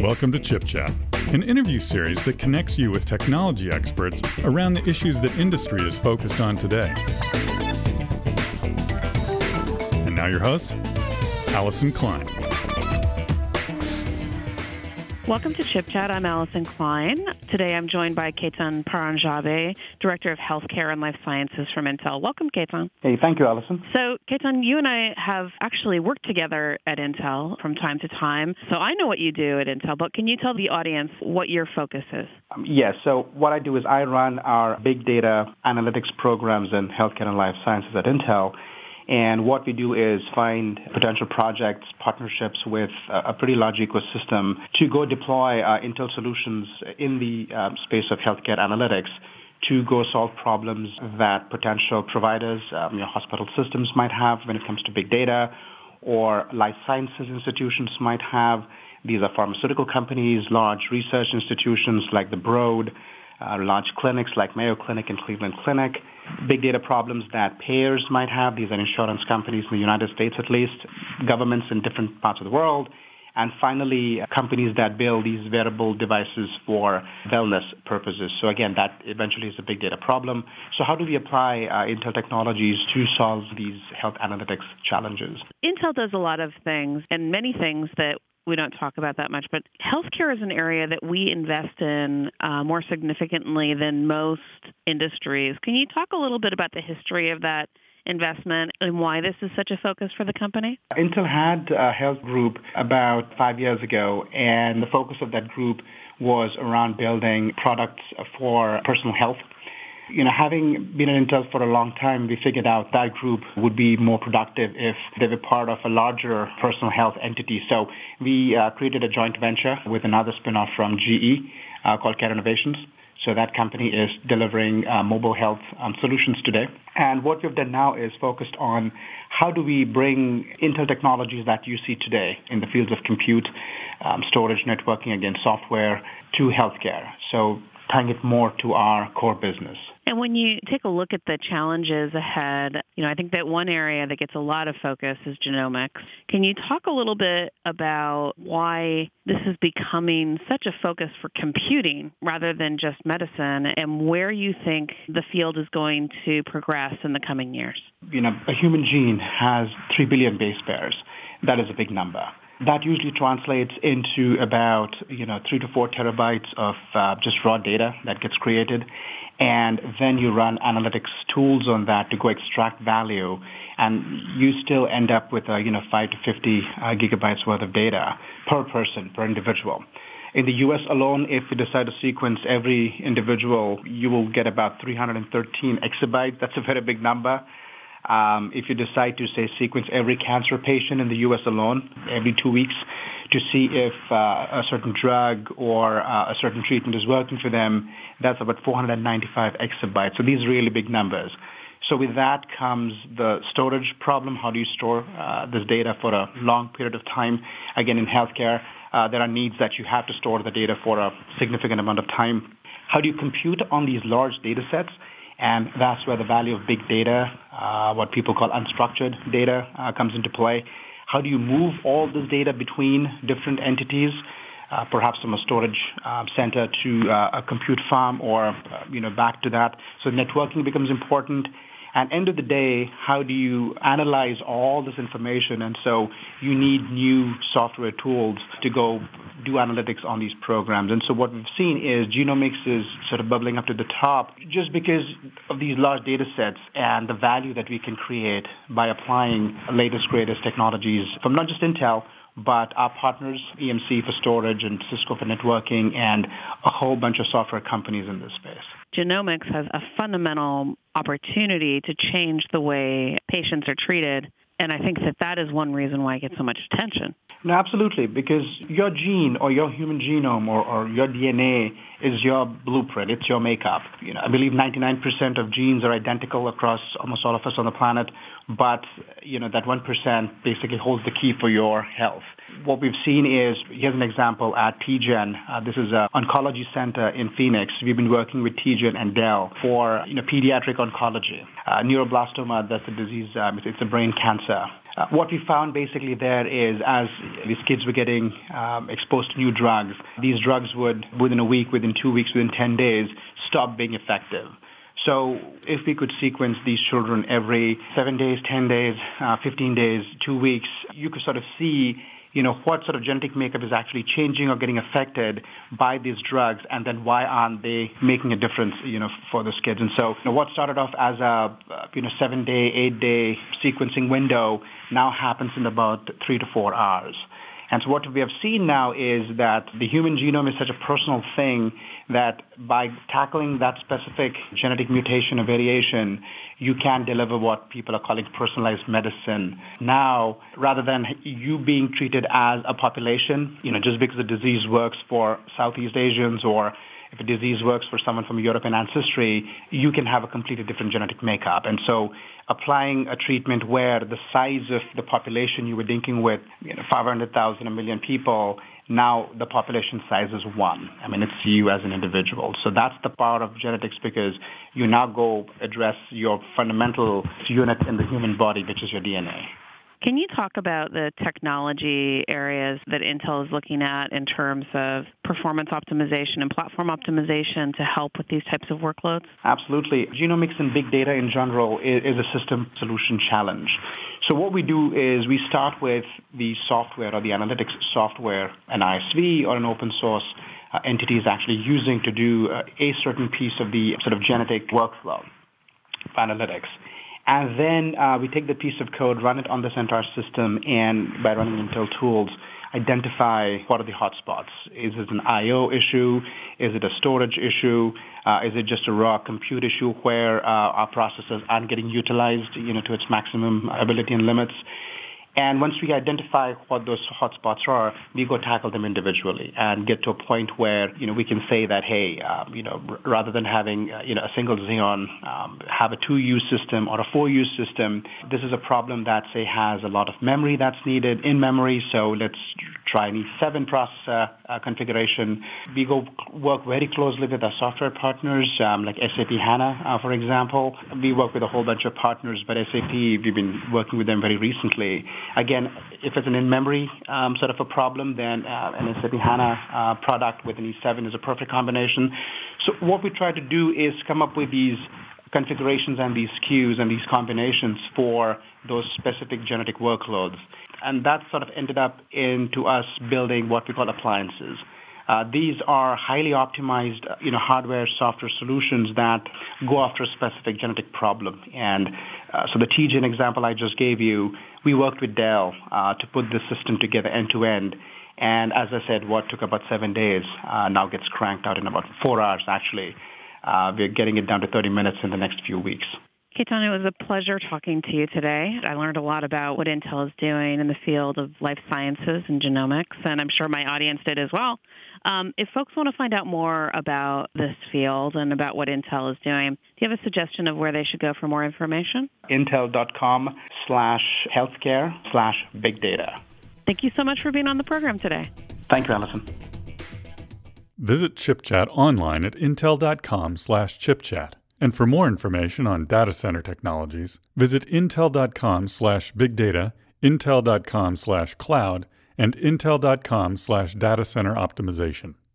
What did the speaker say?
Welcome to Chip Chat, an interview series that connects you with technology experts around the issues that industry is focused on today. And now your host, Allison Klein. Welcome to Chip Chat. I'm Allison Klein. Today I'm joined by Ketan Paranjabe, Director of Healthcare and Life Sciences from Intel. Welcome, Ketan. Hey, thank you, Allison. So, Ketan, you and I have actually worked together at Intel from time to time. So I know what you do at Intel, but can you tell the audience what your focus is? Yes. So what I do is I run our big data analytics programs in healthcare and life sciences at Intel. And what we do is find potential projects, partnerships with a pretty large ecosystem to go deploy Intel solutions in the space of healthcare analytics to go solve problems that potential providers, hospital systems might have when it comes to big data, or life sciences institutions might have. These are pharmaceutical companies, large research institutions like the Broad, large clinics like Mayo Clinic and Cleveland Clinic, big data problems that payers might have. These are insurance companies in the United States, at least, governments in different parts of the world, and finally, companies that build these wearable devices for wellness purposes. So again, that eventually is a big data problem. So how do we apply Intel technologies to solve these health analytics challenges? Intel does a lot of things, and many things that we don't talk about that much, but healthcare is an area that we invest in more significantly than most industries. Can you talk a little bit about the history of that investment and why this is such a focus for the company? Intel had a health group about 5 years ago, and the focus of that group was around building products for personal health. Having been at Intel for a long time, we figured out that group would be more productive if they were part of a larger personal health entity. So we created a joint venture with another spinoff from GE called Care Innovations. So that company is delivering mobile health solutions today. And what we've done now is focused on how do we bring Intel technologies that you see today in the fields of compute, storage, networking, again, software, to healthcare. So tying it more to our core business. And when you take a look at the challenges ahead, I think that one area that gets a lot of focus is genomics. Can you talk a little bit about why this is becoming such a focus for computing rather than just medicine, and where you think the field is going to progress in the coming years? A human gene has 3 billion base pairs. That is a big number. That usually translates into about 3 to 4 terabytes of just raw data that gets created. And then you run analytics tools on that to go extract value. And you still end up with 5 to 50 gigabytes worth of data per person, per individual. In the U.S. alone, if you decide to sequence every individual, you will get about 313 exabytes. That's a very big number. If you decide to, say, sequence every cancer patient in the U.S. alone every 2 weeks to see if a certain drug or a certain treatment is working for them, that's about 495 exabytes. So these are really big numbers. So with that comes the storage problem. How do you store this data for a long period of time? Again, in healthcare, there are needs that you have to store the data for a significant amount of time. How do you compute on these large data sets? And that's where the value of big data, what people call unstructured data, comes into play. How do you move all this data between different entities, perhaps from a storage center to a compute farm or back to that? So networking becomes important. And end of the day, how do you analyze all this information? And so you need new software tools to go do analytics on these programs. And so what we've seen is genomics is sort of bubbling up to the top just because of these large data sets and the value that we can create by applying latest, greatest technologies from not just Intel, but our partners, EMC for storage and Cisco for networking, and a whole bunch of software companies in this space. Genomics has a fundamental opportunity to change the way patients are treated, and I think that is one reason why it gets so much attention. No, absolutely, because your gene or your human genome or your DNA is your blueprint. It's your makeup. I believe 99% of genes are identical across almost all of us on the planet, but, that 1% basically holds the key for your health. What we've seen is, here's an example at TGen. This is an oncology center in Phoenix. We've been working with TGen and Dell for, pediatric oncology. Neuroblastoma, that's a disease, it's a brain cancer. What we found basically there is as these kids were getting exposed to new drugs, these drugs would, within a week, within 2 weeks, within 10 days, stop being effective. So if we could sequence these children every 7 days, 10 days, 15 days, 2 weeks, you could sort of see what sort of genetic makeup is actually changing or getting affected by these drugs, and then why aren't they making a difference, for those kids. And so what started off as a 7-day, 8-day sequencing window now happens in about 3 to 4 hours. And so what we have seen now is that the human genome is such a personal thing that by tackling that specific genetic mutation or variation, you can deliver what people are calling personalized medicine. Now, rather than you being treated as a population, just because the disease works for Southeast Asians or if a disease works for someone from European ancestry, you can have a completely different genetic makeup. And so applying a treatment where the size of the population you were dealing with, 500,000, 1 million people, now the population size is 1. It's you as an individual. So that's the power of genetics, because you now go address your fundamental unit in the human body, which is your DNA. Can you talk about the technology areas that Intel is looking at in terms of performance optimization and platform optimization to help with these types of workloads? Absolutely. Genomics and big data in general is a system solution challenge. So what we do is we start with the software or the analytics software, an ISV or an open source entity is actually using to do a certain piece of the sort of genetic workflow for analytics. And then we take the piece of code, run it on this entire system, and by running Intel tools, identify what are the hotspots. Is it an I/O issue? Is it a storage issue? Is it just a raw compute issue where our processors aren't getting utilized, to its maximum ability and limits? And once we identify what those hotspots are, we go tackle them individually and get to a point where, we can say that, hey, rather than having, a single Xeon, have a 2U system or a 4U system, this is a problem that, say, has a lot of memory that's needed in memory. So let's try an E7 processor configuration. We go work very closely with our software partners, like SAP HANA, for example. We work with a whole bunch of partners, but SAP, we've been working with them very recently. Again, if it's an in-memory sort of a problem, then an SAP HANA product with an E7 is a perfect combination. So what we try to do is come up with these configurations and these SKUs and these combinations for those specific genetic workloads. And that sort of ended up into us building what we call appliances. These are highly optimized, hardware, software solutions that go after a specific genetic problem. And so the TGen example I just gave you, we worked with Dell to put this system together end to end. And as I said, what took about 7 days now gets cranked out in about 4 hours, actually. We're getting it down to 30 minutes in the next few weeks. Ketan, it was a pleasure talking to you today. I learned a lot about what Intel is doing in the field of life sciences and genomics, and I'm sure my audience did as well. If folks want to find out more about this field and about what Intel is doing, do you have a suggestion of where they should go for more information? Intel.com/healthcare/big data. Thank you so much for being on the program today. Thank you, Allison. Visit ChipChat online at intel.com/chipchat. And for more information on data center technologies, visit intel.com/bigdata, intel.com/cloud, and intel.com/datacenter optimization.